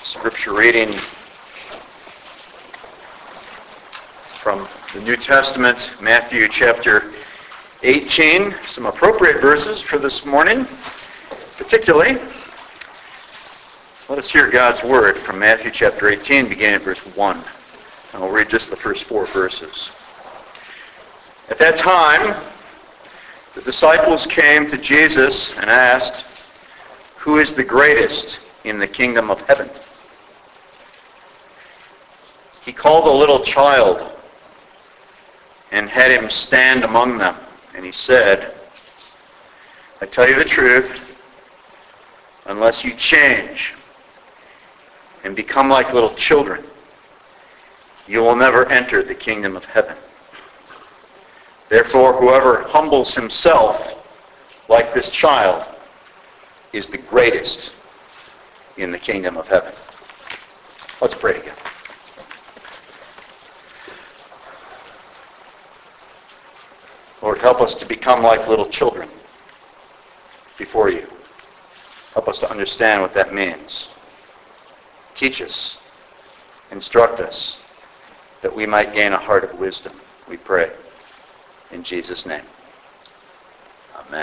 Scripture reading from the New Testament, Matthew chapter 18. Some appropriate verses for this morning. Particularly, let us hear God's word from Matthew chapter 18, beginning at verse 1. And we'll read just the first 4 verses. At that time, the disciples came to Jesus and asked, "Who is the greatest in the kingdom of heaven?" He called a little child and had him stand among them. And he said, "I tell you the truth, unless you change and become like little children, you will never enter the kingdom of heaven. Therefore, whoever humbles himself like this child is the greatest in the kingdom of heaven." Let's pray together. Lord, help us to become like little children before you. Help us to understand what that means. Teach us, instruct us, that we might gain a heart of wisdom, we pray. In Jesus' name. Amen.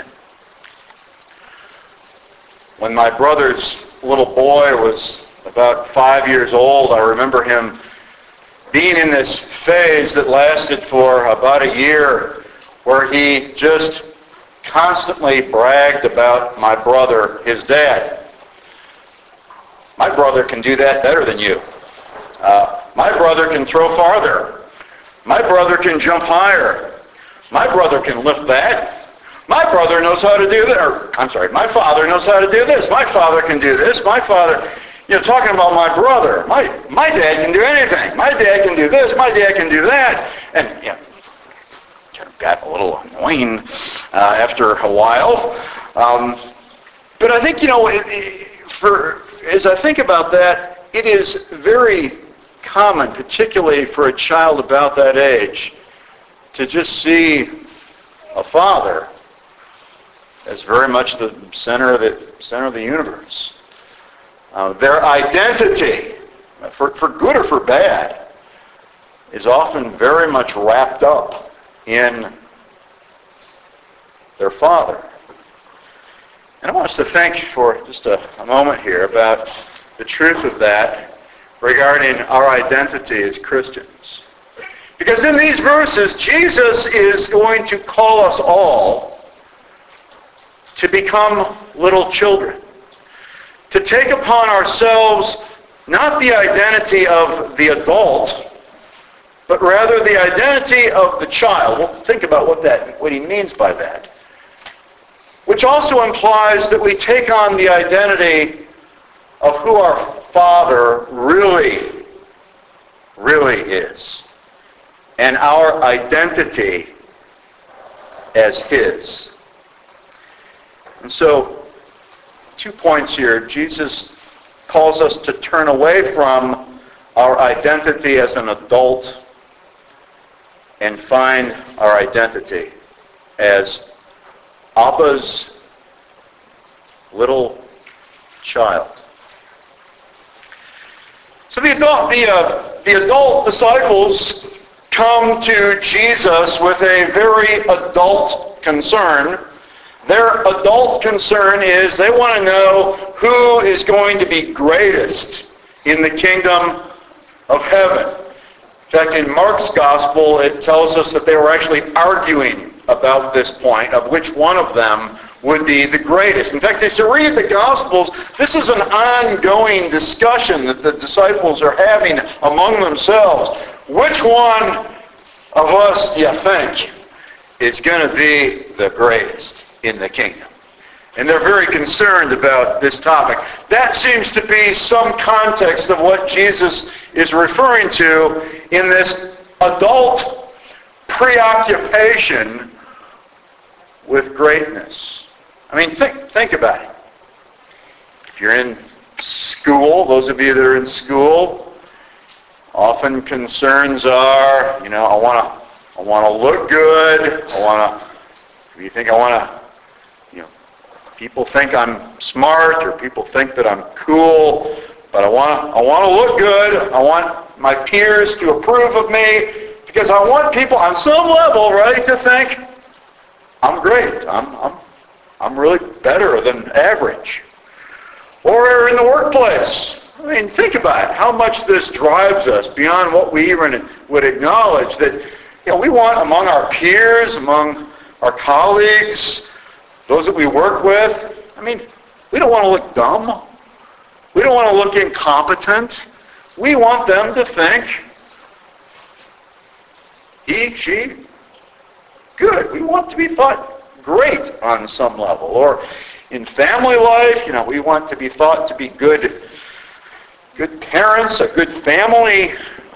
When my brother's little boy was about 5 years old, I remember him being in this phase that lasted for about a year, where he just constantly bragged about my brother, his dad. "My brother can do that better than you. My brother can throw farther. My brother can jump higher. My brother can lift that. My brother knows how to do that." "My father knows how to do this. My father can do this. My father," talking about my brother. My dad can do anything. My dad can do this. My dad can do that. And, got a little annoying after a while. But I think, as I think about that, it is very common, particularly for a child about that age, to just see a father as very much the center of the universe. Their identity, for good or for bad, is often very much wrapped up in their father. And I want us to think for just a moment here about the truth of that regarding our identity as Christians. Because in these verses, Jesus is going to call us all to become little children, to take upon ourselves not the identity of the adult, but rather the identity of the child. We'll think about what he means by that. Which also implies that we take on the identity of who our Father really, really is. And our identity as his. And so, 2 points here. Jesus calls us to turn away from our identity as an adult and find our identity as Abba's little child. So the adult disciples come to Jesus with a very adult concern. Their adult concern is they want to know who is going to be greatest in the kingdom of heaven. In fact, in Mark's gospel, it tells us that they were actually arguing about this point of which one of them would be the greatest. In fact, as you read the Gospels, this is an ongoing discussion that the disciples are having among themselves. Which one of us do you think is going to be the greatest in the kingdom? And they're very concerned about this topic. That seems to be some context of what Jesus is referring to in this adult preoccupation with greatness. I mean, think about it. If you're in school, those of you that are in school, often concerns are, I want to look good. People think I'm smart, or people think that I'm cool. but I want to look good. I want my peers to approve of me because I want people on some level, right, to think I'm great. I'm really better than average. Or in the workplace. I mean, think about it, how much this drives us beyond what we even would acknowledge that, we want among our peers, among our colleagues, those that we work with. I mean, we don't want to look dumb. We don't want to look incompetent. We want them to think he, she, good. We want to be thought great on some level. Or in family life, we want to be thought to be good parents, a good family.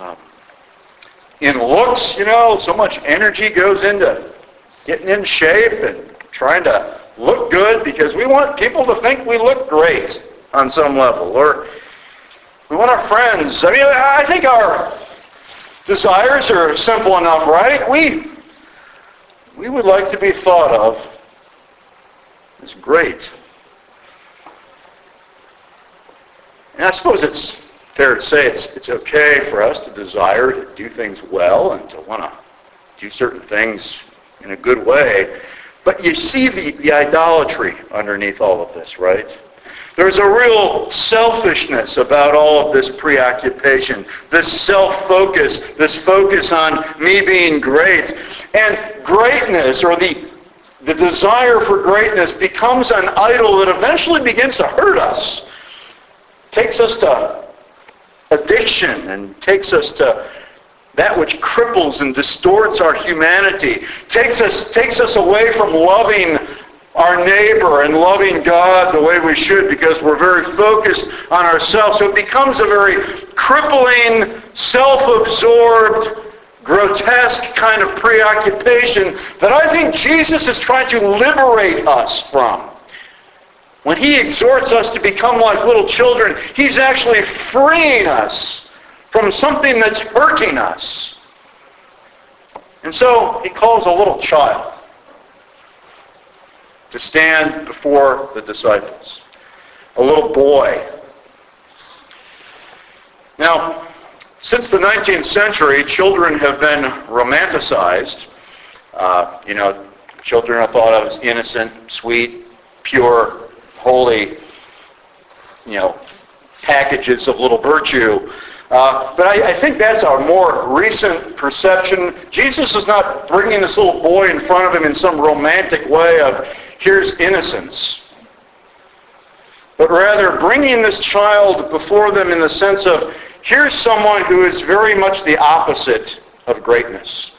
In looks, so much energy goes into getting in shape and trying to look good because we want people to think we look great on some level. Or we want our friends. I mean, I think our desires are simple enough, right? We would like to be thought of as great. And I suppose it's fair to say it's okay for us to desire to do things well and to want to do certain things in a good way. But you see the idolatry underneath all of this, right? There's a real selfishness about all of this preoccupation, this self-focus, this focus on me being great. And greatness, or the desire for greatness, becomes an idol that eventually begins to hurt us. Takes us to addiction and takes us to that which cripples and distorts our humanity. Takes us away from loving our neighbor and loving God the way we should because we're very focused on ourselves. So it becomes a very crippling, self-absorbed, grotesque kind of preoccupation that I think Jesus is trying to liberate us from. When he exhorts us to become like little children, he's actually freeing us from something that's hurting us. And so he calls a little child to stand before the disciples, a little boy. Now, since the 19th century, children have been romanticized. Children are thought of as innocent, sweet, pure, holy, packages of little virtue. But I think that's our more recent perception. Jesus is not bringing this little boy in front of him in some romantic way of, here's innocence. But rather bringing this child before them in the sense of, here's someone who is very much the opposite of greatness.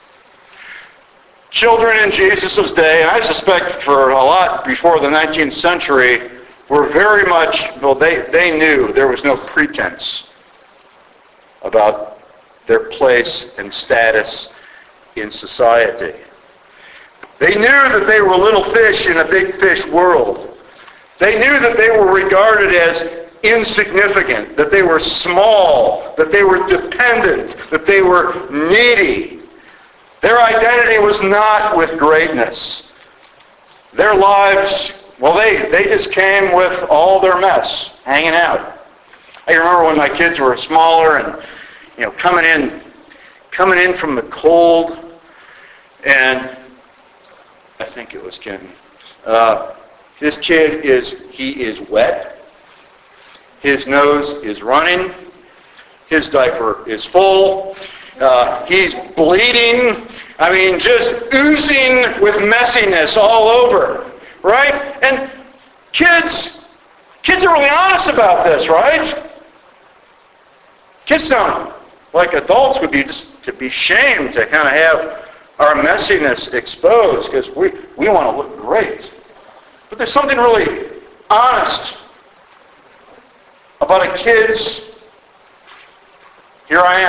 Children in Jesus' day, and I suspect for a lot before the 19th century, were very much, they knew there was no pretense about their place and status in society. They knew that they were little fish in a big fish world. They knew that they were regarded as insignificant, that they were small, that they were dependent, that they were needy. Their identity was not with greatness. Their lives, they just came with all their mess, hanging out. I remember when my kids were smaller and, coming in from the cold, and I think it was Kenton. This kid is wet. His nose is running. His diaper is full. He's bleeding. I mean, just oozing with messiness all over, right? And kids are really honest about this, right? Kids don't, like adults would be just to be shamed to kind of have our messiness exposed because we want to look great. But there's something really honest about a kid's, here I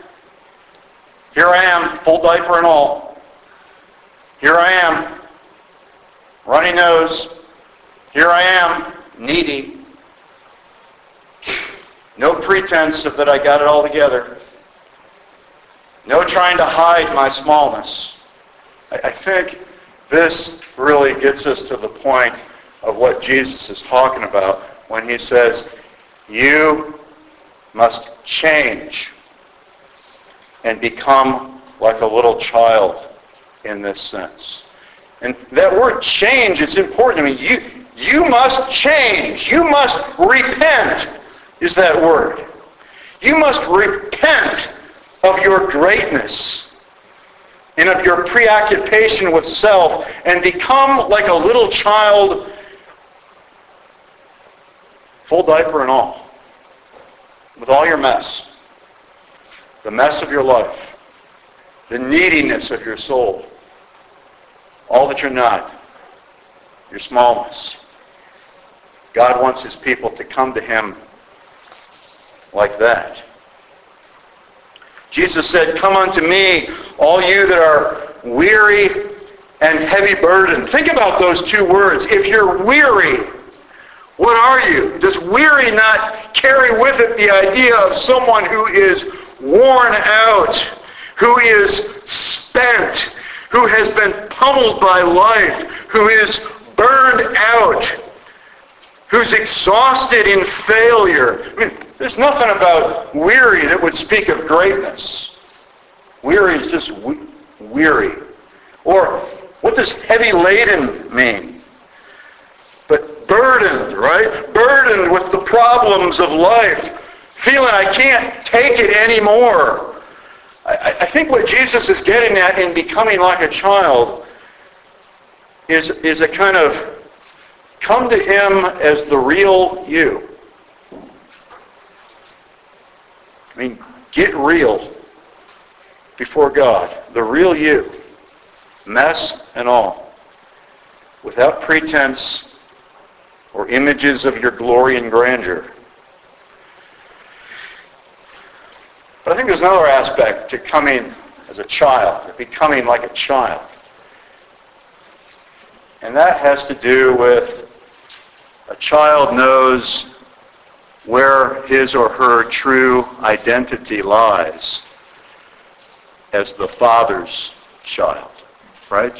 am, full diaper and all. Here I am, runny nose. Here I am, needy. No pretense of that I got it all together. No trying to hide my smallness. I think this really gets us to the point of what Jesus is talking about when he says, You must change and become like a little child in this sense. And that word change is important. I mean, you must change. You must repent, is that word. You must repent of your greatness and of your preoccupation with self and become like a little child, full diaper and all, with all your mess, the mess of your life, the neediness of your soul, all that you're not, your smallness. God wants his people to come to him like that. Jesus said, "Come unto me, all you that are weary and heavy burdened." Think about those two words. If you're weary, what are you? Does weary not carry with it the idea of someone who is worn out, who is spent, who has been pummeled by life, who is burned out, who's exhausted in failure? I mean, there's nothing about weary that would speak of greatness. Weary is just weary. Or what does heavy laden mean? But burdened, right? Burdened with the problems of life, feeling I can't take it anymore. I think what Jesus is getting at in becoming like a child is a kind of come to him as the real you. I mean, get real before God. The real you. Mess and all. Without pretense or images of your glory and grandeur. But I think there's another aspect to coming as a child, or becoming like a child. And that has to do with a child knows where his or her true identity lies as the Father's child, right?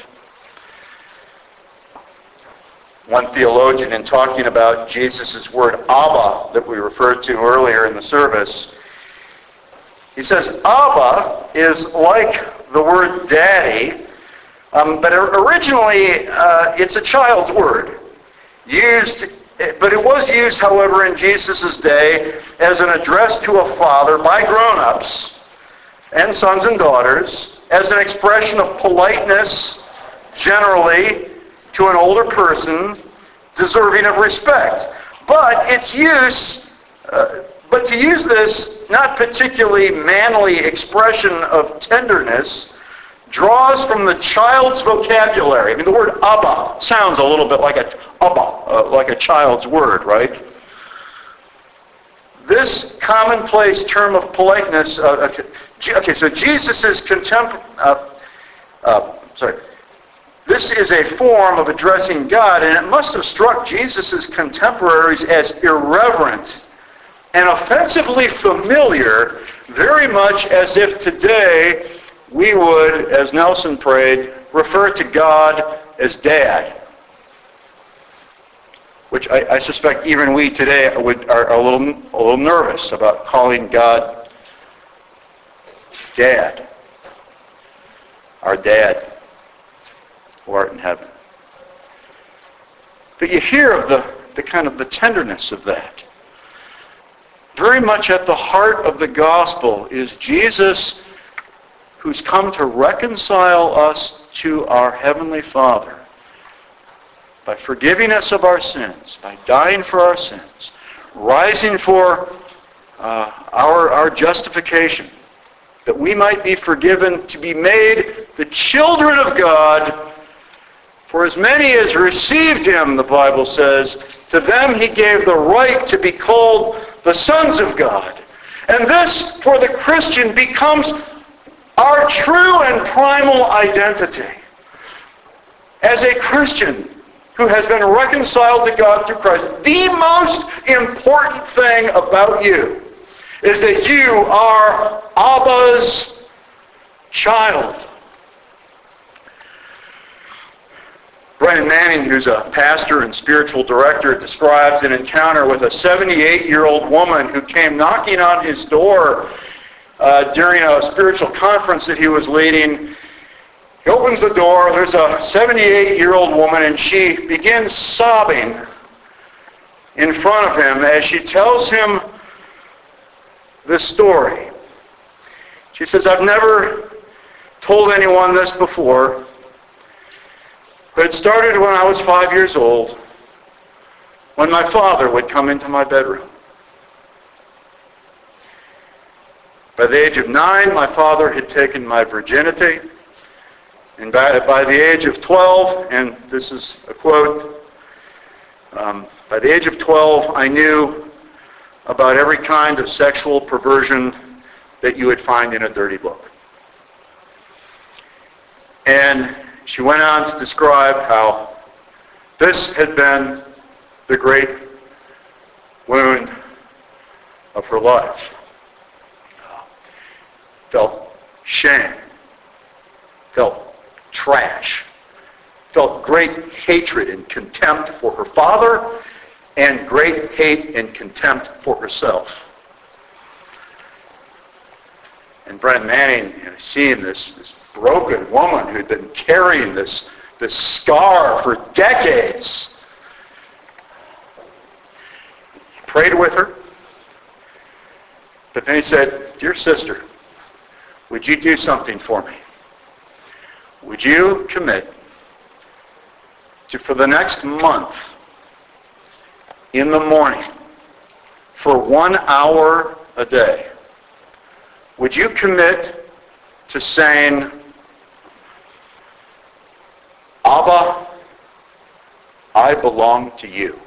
One theologian, in talking about Jesus' word Abba that we referred to earlier in the service, he says Abba is like the word daddy, but originally it's a child's word. But it was used, however, in Jesus' day as an address to a father by grown-ups and sons and daughters, as an expression of politeness, generally, to an older person deserving of respect. But its use, but to use this not particularly manly expression of tenderness draws from the child's vocabulary. I mean, the word Abba sounds a little bit like like a child's word, right? This commonplace term of politeness, so Jesus' this is a form of addressing God, and it must have struck Jesus' contemporaries as irreverent and offensively familiar, very much as if today we would, as Nelson prayed, refer to God as Dad. Which I suspect even we today are a little nervous about calling God Dad. Our Dad who art in heaven. But you hear of the kind of the tenderness of that. Very much at the heart of the gospel is Jesus, who's come to reconcile us to our Heavenly Father by forgiving us of our sins, by dying for our sins, rising for our justification, that we might be forgiven, to be made the children of God. For as many as received him, the Bible says, to them he gave the right to be called the sons of God. And this, for the Christian, becomes our true and primal identity. As a Christian who has been reconciled to God through Christ, the most important thing about you is that you are Abba's child. Brennan Manning, who's a pastor and spiritual director, describes an encounter with a 78-year-old woman who came knocking on his door during a spiritual conference that he was leading. He opens the door, there's a 78-year-old woman, and she begins sobbing in front of him as she tells him this story. She says, "I've never told anyone this before, but it started when I was 5 years old, when my father would come into my bedroom. By the age of 9, my father had taken my virginity. And by the age of 12, and this is a quote, by the age of 12, I knew about every kind of sexual perversion that you would find in a dirty book." And she went on to describe how this had been the great wound of her life. Felt shame, felt trash, felt great hatred and contempt for her father, and great hate and contempt for herself. And Brennan Manning, seeing this broken woman who'd been carrying this scar for decades, he prayed with her, but then he said, "Dear sister, would you do something for me? Would you commit to, for the next month, in the morning, for 1 hour a day, would you commit to saying, 'Abba, I belong to you'?"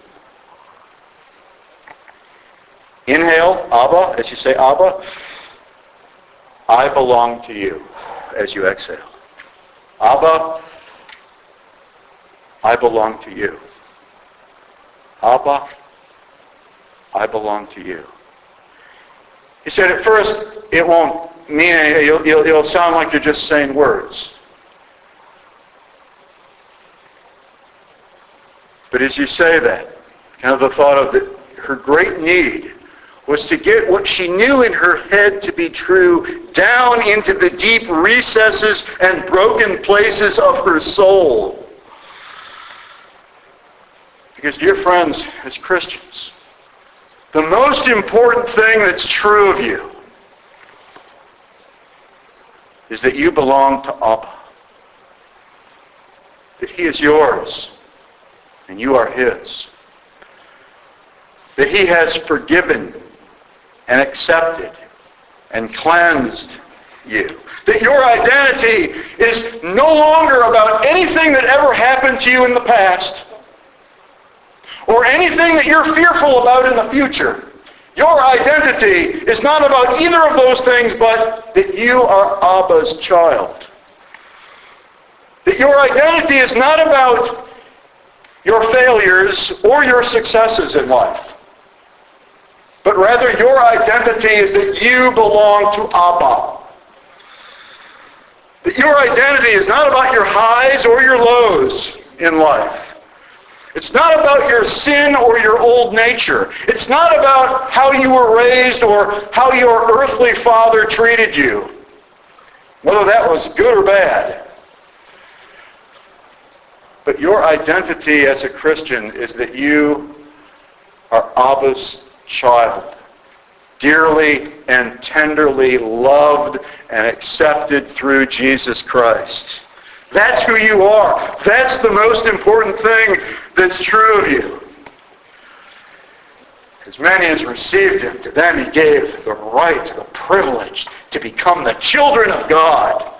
Inhale, Abba, as you say, "Abba, I belong to you," as you exhale. "Abba, I belong to you. Abba, I belong to you." He said at first it won't mean anything. It'll sound like you're just saying words. But as you say that, kind of the thought of her great need was to get what she knew in her head to be true down into the deep recesses and broken places of her soul. Because, dear friends, as Christians, the most important thing that's true of you is that you belong to Abba. That he is yours and you are his. That he has forgiven and accepted and cleansed you. That your identity is no longer about anything that ever happened to you in the past or anything that you're fearful about in the future. Your identity is not about either of those things, but that you are Abba's child. That your identity is not about your failures or your successes in life, but rather your identity is that you belong to Abba. That your identity is not about your highs or your lows in life. It's not about your sin or your old nature. It's not about how you were raised or how your earthly father treated you, whether that was good or bad. But your identity as a Christian is that you are Abba's child, dearly and tenderly loved and accepted through Jesus Christ. That's who you are. That's the most important thing that's true of you. As many as received him, to them he gave the right, the privilege to become the children of God.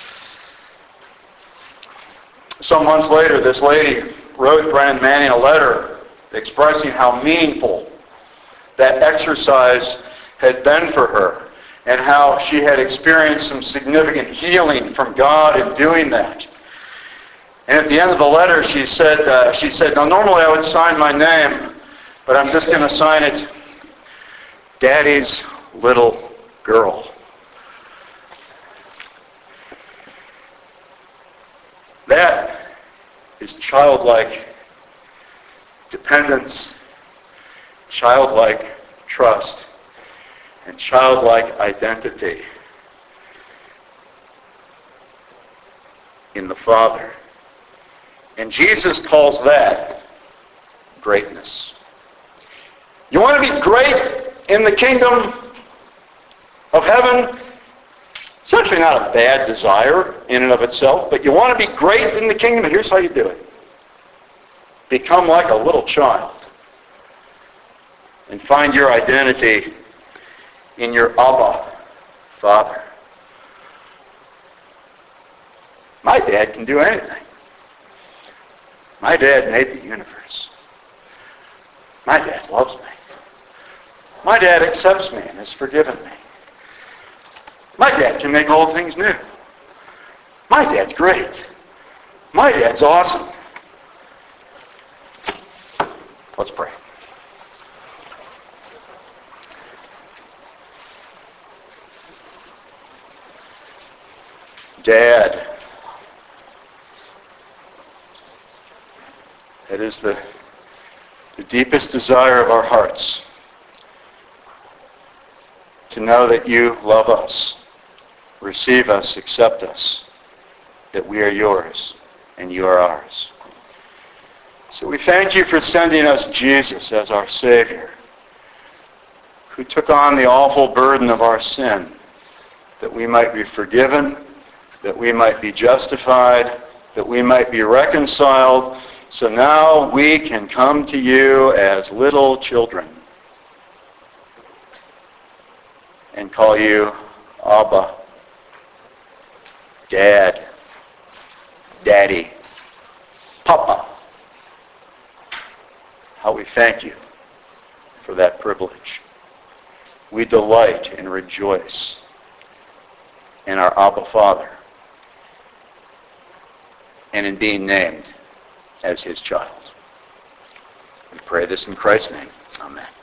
Some months later, this lady wrote Brennan Manning a letter expressing how meaningful that exercise had been for her and how she had experienced some significant healing from God in doing that. And at the end of the letter, she said, "Now normally I would sign my name, but I'm just going to sign it, Daddy's little girl." That is childlike dependence, childlike trust, and childlike identity in the Father. And Jesus calls that greatness. You want to be great in the kingdom of heaven? It's actually not a bad desire in and of itself, but you want to be great in the kingdom? Here's how you do it. Become like a little child and find your identity in your Abba, Father. My dad can do anything. My dad made the universe. My dad loves me. My dad accepts me and has forgiven me. My dad can make all things new. My dad's great. My dad's awesome. Let's pray. Dad, it is the deepest desire of our hearts to know that you love us, receive us, accept us, that we are yours and you are ours. So we thank you for sending us Jesus as our Savior, who took on the awful burden of our sin, that we might be forgiven, that we might be justified, that we might be reconciled. So now we can come to you as little children and call you Abba, Dad, Daddy, Papa. How we thank you for that privilege. We delight and rejoice in our Abba Father and in being named as his child. We pray this in Christ's name. Amen.